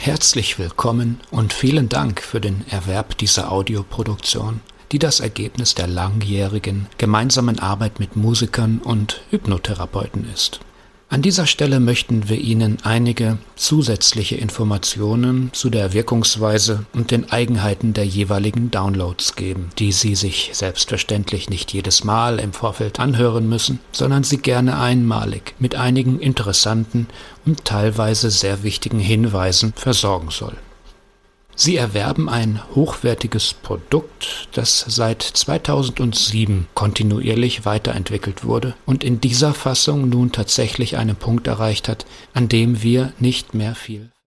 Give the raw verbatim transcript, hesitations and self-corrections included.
Herzlich willkommen und vielen Dank für den Erwerb dieser Audioproduktion, die das Ergebnis der langjährigen gemeinsamen Arbeit mit Musikern und Hypnotherapeuten ist. An dieser Stelle möchten wir Ihnen einige zusätzliche Informationen zu der Wirkungsweise und den Eigenheiten der jeweiligen Downloads geben, die Sie sich selbstverständlich nicht jedes Mal im Vorfeld anhören müssen, sondern Sie gerne einmalig mit einigen interessanten und teilweise sehr wichtigen Hinweisen versorgen soll. Sie erwerben ein hochwertiges Produkt, das seit zweitausendsieben kontinuierlich weiterentwickelt wurde und in dieser Fassung nun tatsächlich einen Punkt erreicht hat, an dem wir nicht mehr viel